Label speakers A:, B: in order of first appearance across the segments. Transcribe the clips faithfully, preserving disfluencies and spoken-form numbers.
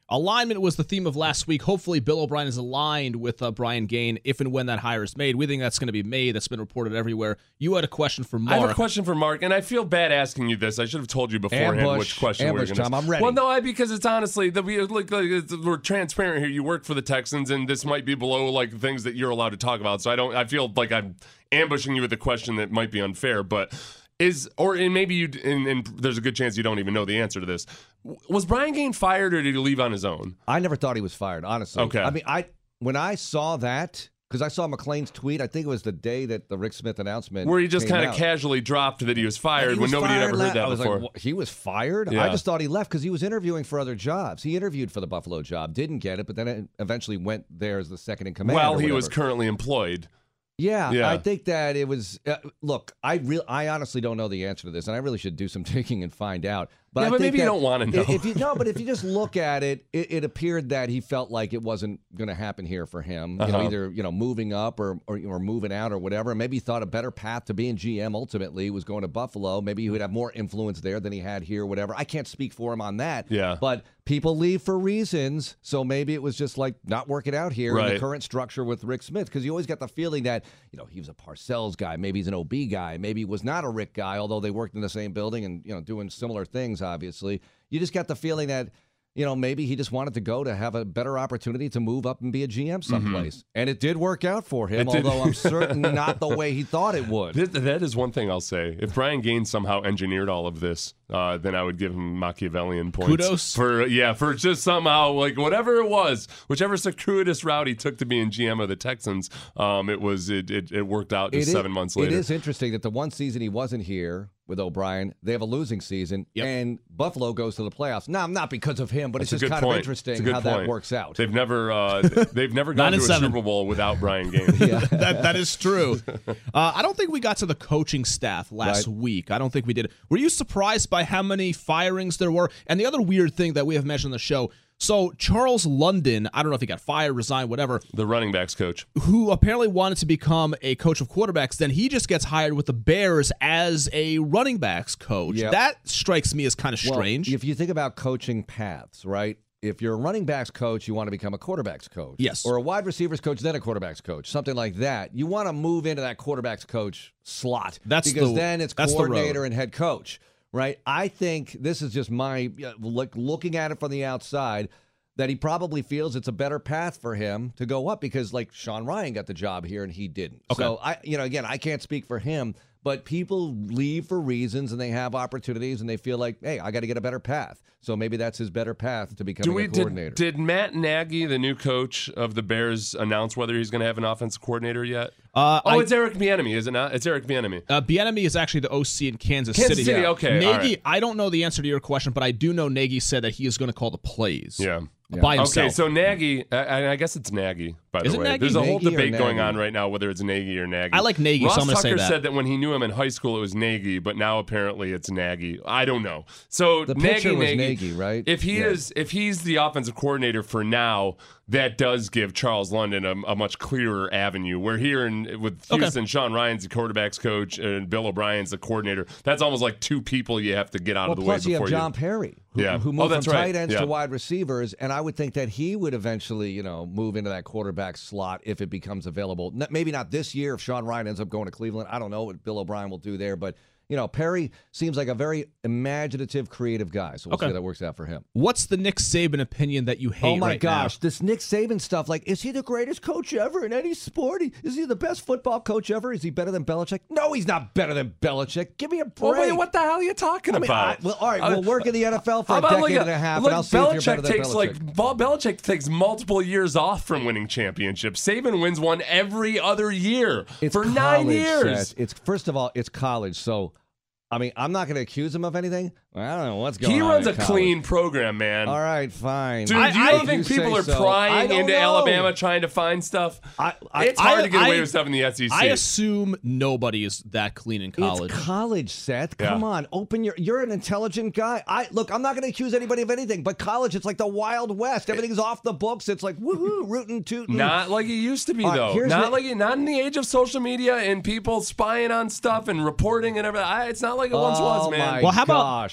A: Alignment was the theme of last week. Hopefully, Bill O'Brien is aligned with uh, Brian Gaine if and when that hire is made. We think that's going to be made. That's been reported everywhere. You had a question for Mark.
B: I have a question for Mark, and I feel bad asking you this. I should have told you beforehand
C: Ambush,
B: which question
C: ambush,
B: we were going
C: to I'm ready.
B: Well, no, I, because it's honestly, the, we, like, like, it's, we're transparent here. You work for the Texans, and this might be below like things that you're allowed to talk about. So I don't. I feel like I'm ambushing you with a question that might be unfair, but. Is or and maybe you and, and there's a good chance you don't even know the answer to this. Was Brian Gaine fired or did he leave on his own?
C: I never thought he was fired, honestly.
B: Okay.
C: I mean, I when I saw that, because I saw McClain's tweet, I think it was the day that the Rick Smith announcement
B: where he just
C: kind
B: of casually dropped that he was fired
C: he
B: when
C: was
B: nobody
C: fired
B: had ever heard that
C: I was
B: before.
C: Like, he was fired?
B: Yeah.
C: I just thought he left because he was interviewing for other jobs. He interviewed for the Buffalo job, didn't get it, but then it eventually went there as the second in command.
B: Well, he was currently employed.
C: Yeah,
B: Yeah.
C: I think that it was. Uh, look, I real, I honestly don't know the answer to this, and I really should do some digging and find out. But
B: Yeah,
C: I
B: but
C: think
B: maybe you
C: that
B: don't wanna know.
C: If you no, but if you just look at it, it, it appeared that he felt like it wasn't going to happen here for him. You know,
B: Uh-huh.
C: either you know moving up or, or or moving out or whatever. Maybe he thought a better path to being G M ultimately was going to Buffalo. Maybe he would have more influence there than he had here. Whatever. I can't speak for him on that.
B: Yeah.
C: But people leave for reasons, so maybe it was just like not working out here in
B: Right.
C: the current structure with Rick Smith, because you always get the feeling that you know he was a Parcells guy, maybe he's an O B guy, maybe he was not a Rick guy, although they worked in the same building and you know doing similar things. Obviously, you just got the feeling that you know maybe he just wanted to go to have a better opportunity to move up and be a G M someplace,
B: Mm-hmm.
C: and it did work out for him.
B: It did.
C: Although I'm certain not the way he thought it would.
B: That, that is one thing I'll say. If Brian Gaine somehow engineered all of this, uh, then I would give him Machiavellian points.
A: Kudos.
B: For, yeah, for just somehow, like, whatever it was, whichever circuitous route he took to being G M of the Texans, um, it was it, it, it worked out just
C: It
B: seven
C: is,
B: months later.
C: It is interesting that the one season he wasn't here with O'Brien, they have a losing season,
A: Yep.
C: and Buffalo goes to the playoffs. Now, not because of him, but
B: That's
C: it's
B: a
C: just
B: good
C: kind
B: point.
C: of
B: It's a
C: interesting
B: good
C: how
B: point.
C: that works out.
B: They've never uh, they've never gone
A: Nine
B: to
A: and
B: a
A: seven.
B: Super Bowl without Brian Gaine.
C: yeah.
A: that that is true. Uh, I don't think we got to the coaching staff last
C: Right.
A: week. I don't think we did. Were you surprised by how many firings there were? And the other weird thing that we have mentioned on the show. So Charles London, I don't know if he got fired, resigned, whatever,
B: The running backs coach.
A: who apparently wanted to become a coach of quarterbacks, then he just gets hired with the Bears as a running backs coach.
C: Yep.
A: That strikes me as kind of
C: Well,
A: strange.
C: if you think about coaching paths, right? If you're a running backs coach, you want to become a quarterbacks coach.
A: Yes.
C: Or a wide receivers coach, then a quarterbacks coach, something like that. You want to move into that quarterbacks coach slot.
A: That's
C: because
A: the-
C: then it's
A: that's the
C: coordinator
A: road.
C: and head coach, right? I think this is just my uh, look, looking at it from the outside, that he probably feels it's a better path for him to go up because, like, Sean Ryan got the job here and he didn't.
A: Okay.
C: So I, you know, again, I can't speak for him. But people leave for reasons and they have opportunities and they feel like, hey, I got to get a better path. So maybe that's his better path to becoming
B: Do we,
C: a coordinator.
B: did, did Matt Nagy, the new coach of the Bears, announce whether he's going to have an offensive coordinator yet?
A: Uh,
B: oh,
A: I-
B: it's Eric Bieniemy, is it not? It's Eric Bieniemy.
A: Uh, Bieniemy is actually the O C in Kansas,
B: Kansas
A: City.
B: City, okay, all
A: Nagy,
B: right.
A: I don't know the answer to your question, but I do know Nagy said that he is going to call the plays.
B: Yeah.
A: By himself.
B: Okay, so Nagy, I, I guess it's Nagy, by
A: Is
B: the
A: it
B: way.
A: Nagy?
B: There's a whole
C: Nagy or
B: debate going
C: Nagy?
B: on right now whether it's Nagy or Nagy.
A: I like Nagy,
B: Ross
A: so I'm going to say
B: Tucker
A: that.
B: said that when he knew him in high school, it was Nagy, but now apparently it's Nagy. I don't know. So
C: The
B: Nagy,
C: pitcher was
B: Nagy,
C: Nagy, right?
B: If he
C: Yeah.
B: is, if he's the offensive coordinator for now, that does give Charles London a, a much clearer avenue. Where here in with
A: Okay.
B: Houston, Sean Ryan's the quarterbacks coach and Bill O'Brien's the coordinator. That's almost like two people you have to get out
C: Well,
B: of the way
C: plus you
B: before
C: have John Perry, who,
B: Yeah.
C: who
B: Oh,
C: moved
B: that's
C: from
B: right.
C: tight ends
B: Yeah.
C: to wide receivers, and I would think that he would eventually, you know, move into that quarterback slot if it becomes available. N- Maybe not this year if Sean Ryan ends up going to Cleveland. I don't know what Bill O'Brien will do there, but you know, Perry seems like a very imaginative, creative guy. So we'll
A: Okay.
C: see how that works out for him.
A: What's the Nick Saban opinion that you hate
C: Oh my
A: right
C: gosh,
A: now?
C: this Nick Saban stuff, like, is he the greatest coach ever in any sport? He- Is he the best football coach ever? Is he better than Belichick? No, he's not better than Belichick. Give me a break.
B: Well, wait, what the hell are you talking
C: I mean,
B: about?
C: I- well, all right, we'll work in the N F L for
B: How
C: a
B: about
C: decade
B: look at-
C: and a half,
B: look,
C: and I'll see if you're better
B: Belichick
C: than
B: takes
C: Belichick.
B: like Bel- Belichick takes multiple years off from winning championships. Saban wins one every other year
C: It's
B: for nine
C: college,
B: years.
C: Seth. It's first of all, it's college, so I mean, I'm not going to accuse him of anything. I don't know what's going
B: He
C: on.
B: runs
C: in
B: a
C: college.
B: clean program, man.
C: All right, fine.
B: Dude,
A: I-
B: do you
A: I-
B: don't think
C: you
B: people
C: say
B: are
C: so. I
B: prying
C: don't
B: into
C: know.
B: Alabama trying to find stuff?
C: I, I,
B: it's hard
A: I-
B: to get away
A: I-
B: with stuff in the S E C.
A: I assume nobody is that clean in college.
C: It's college, Seth.
B: Yeah.
C: Come on, open your. You're an intelligent guy. I look. I'm not going to accuse anybody of anything, but college, it's like the Wild West. Everything's off the books. It's like woohoo, rootin' tootin'.
B: Not like it used to be,
C: All right,
B: though.
C: here's
B: Not
C: what-
B: like not in the age of social media and people spying on stuff and reporting and everything. I, it's not like it once
C: Oh
B: was, man.
C: my
A: Well, how about
C: gosh.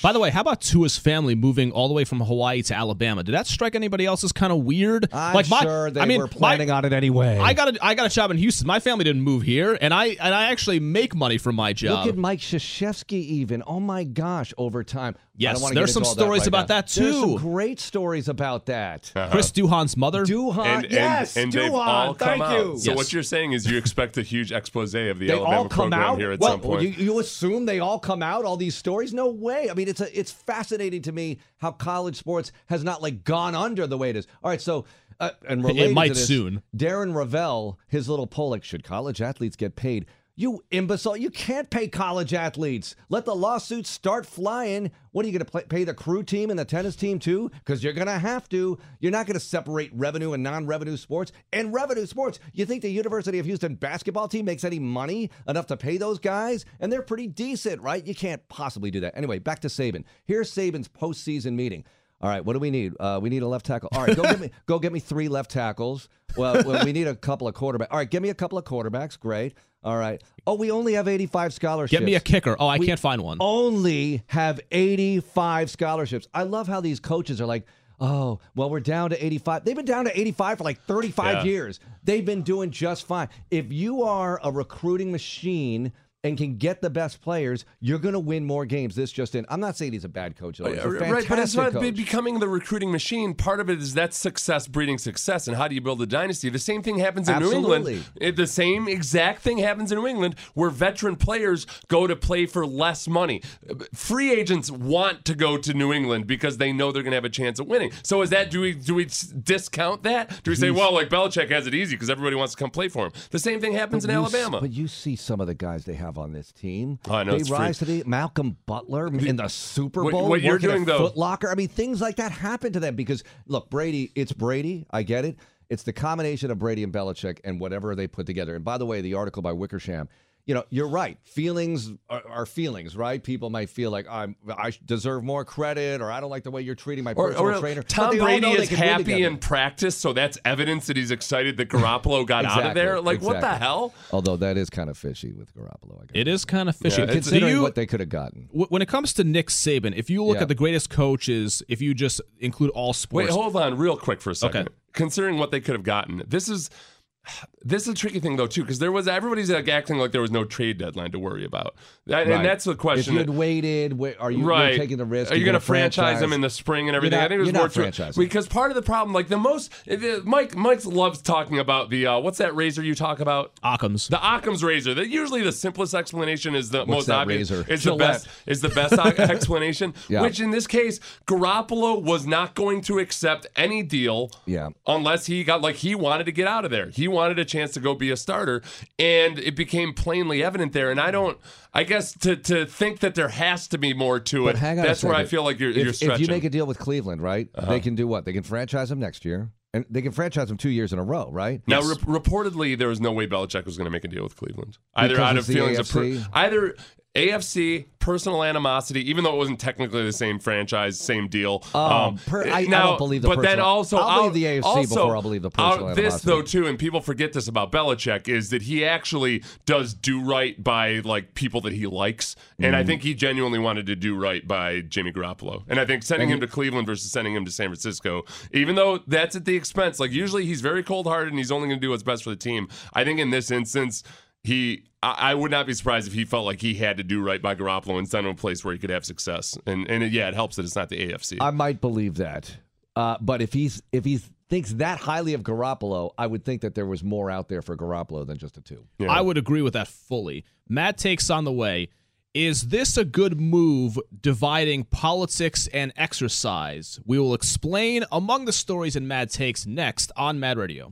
A: By the way, how about Tua's family moving all the way from Hawaii to Alabama? Did that strike anybody else as kind of weird?
C: I'm
A: like my,
C: sure they
A: I mean,
C: were planning
A: my,
C: on it anyway.
A: I got a, I got a job in Houston. My family didn't move here, and I and I actually make money from my job.
C: Look at Mike Krzyzewski even. Oh, my gosh, over time.
A: Yes,
C: there's
A: there's some stories
C: that right
A: about
C: now.
A: that, too.
C: There's some great stories about that.
B: Uh-huh.
A: Chris Duhan's mother.
C: Duhan,
B: And, and,
C: yes,
B: and
C: Duhan,
B: they've all come
C: thank
B: out.
C: you.
B: So
A: Yes.
B: what you're saying is you expect a huge expose of the
C: They
B: Alabama
C: all come
B: program
C: out
B: here at
C: well,
B: some point.
C: You, you assume they all come out, all these stories? No way. I mean, it's a, it's fascinating to me how college sports has not like gone under the way it is. All right, so uh, and related
A: It might
C: to this,
A: soon.
C: Darren Ravel, his little poll, like, should college athletes get paid? You imbecile! You can't pay college athletes. Let the lawsuits start flying. What are you going to pay the crew team and the tennis team too? Because you're going to have to. You're not going to separate revenue and non-revenue sports. And revenue sports, you think the University of Houston basketball team makes any money enough to pay those guys? And they're pretty decent, right? You can't possibly do that. Anyway, back to Saban. Here's Saban's postseason meeting. All right, what do we need? Uh, we need a left tackle. All right, go get me go get me three left tackles. Well, well, we need a couple of quarterbacks. All right, give me a couple of quarterbacks. Great. All right. Oh, we only have eighty-five scholarships.
A: Get me a kicker. Oh, I
C: We
A: can't find one.
C: Only have eighty-five scholarships. I love how these coaches are like, oh, well, we're down to eighty-five. They've been down to eighty-five for like thirty-five
B: Yeah.
C: years. They've been doing just fine. If you are a recruiting machine and can get the best players, you're going to win more games. This just in. I'm not saying he's a bad coach. Though. He's a fantastic
B: right, but it's not
C: coach.
B: becoming the recruiting machine. Part of it is that success breeding success, and how do you build a dynasty? The same thing happens in
C: Absolutely.
B: New England. It- The same exact thing happens in New England, where veteran players go to play for less money. Free agents want to go to New England because they know they're going to have a chance of winning. So is that do we do we s- discount that? Do we say, well, like Belichick has it easy because everybody wants to come play for him? The same thing happens in
C: But you s-
B: Alabama.
C: But you see some of the guys they have on this team.
B: Oh, I know,
C: they
B: it's
C: rise
B: free.
C: to the Malcolm Butler in the Super
B: What-
C: Bowl.
B: what you're
C: working
B: doing,
C: at
B: though-
C: Foot Locker. I mean, things like that happen to them because look, Brady. It's Brady. I get it. It's the combination of Brady and Belichick and whatever they put together. And by the way, the article by Wickersham. You know, you're right. Feelings are, are feelings, right? People might feel like I'm, I deserve more credit, or I don't like the way you're treating my
B: Or,
C: personal
B: or
C: trainer. But
B: Tom
C: they all
B: Brady
C: know they
B: is
C: can win
B: happy
C: together.
B: in practice, so that's evidence that he's excited that Garoppolo got out of
C: Exactly,
B: there. Like, what the
C: exactly.
B: hell?
C: Although that is kind of fishy with Garoppolo. I guess.
A: It is kind of fishy.
B: Yeah, it's-
A: Do
C: Considering
A: you-
C: what they could have gotten.
A: w- when it comes to Nick Saban, if you look
C: Yeah.
A: at the greatest coaches, if you just include all
B: Wait,
A: sports,
B: hold on, real quick for a second.
A: Okay.
B: Considering what they could have gotten, this is this is a tricky thing though too, because there was everybody's like acting like there was no trade deadline to worry about, and,
C: Right.
B: and that's the question.
C: If you had
B: that-
C: waited, wh- are you you're
B: right.
C: taking the risk?
B: Are you
C: You're
B: going to
C: gonna
B: franchise them in the spring and everything?
C: not-
B: I think it was
C: you're
B: more
C: not
B: true.
C: franchising.
B: Because part of the problem, like the most, it- it- Mike Mike loves talking about the uh, what's that razor you talk about?
A: Occam's.
B: The Occam's razor. That usually the simplest explanation is the most
C: that
B: obvious.
C: razor?
B: Is the
C: Gillette.
B: best is the best o- explanation.
C: Yeah.
B: Which in this case, Garoppolo was not going to accept any deal.
C: Yeah.
B: Unless he got like he wanted to get out of there. He wanted a chance to go be a starter, and it became plainly evident there. And I don't. I guess to to think that there has to be more to
C: But
B: it.
C: hang on a
B: That's where I
C: second.
B: feel like you're
C: if,
B: you're
C: if
B: stretching.
C: you make a deal with Cleveland, right? They can do what? They can franchise him next year, and they can franchise him two years in a row, right?
B: Now,
A: Yes.
B: rep- reportedly, there was no way Belichick was going to make a deal with Cleveland. Either
C: Because
B: out of
C: it's the
B: feelings
C: A
B: of
C: F
B: per-
C: C?
B: either A F C personal animosity, even though it wasn't technically the same franchise, same deal.
C: Um, per- I- I don't believe the
B: But then
C: personal-
B: also,
C: I'll believe the A F C
B: also,
C: before I'll believe the personal
B: out- This
C: animosity.
B: though too, and people forget this about Belichick, is that he actually does do right by like people that he likes, and
C: Mm.
B: I think he genuinely wanted to do right by Jimmy Garoppolo. And I think sending him to Cleveland versus sending him to San Francisco, even though that's at the expense, like usually he's very cold-hearted and he's only going to do what's best for the team. I think in this instance, he I, I would not be surprised if he felt like he had to do right by Garoppolo and send him a place where he could have success. And and it, yeah, it helps that it's not the A F C.
C: I might believe that, uh, but if he's if he thinks that highly of Garoppolo, I would think that there was more out there for Garoppolo than just a two.
B: Yeah.
A: I would agree with that fully. Matt takes on the way. Is this a good move dividing politics and exercise? We will explain among the stories in Mad Takes next on Mad Radio.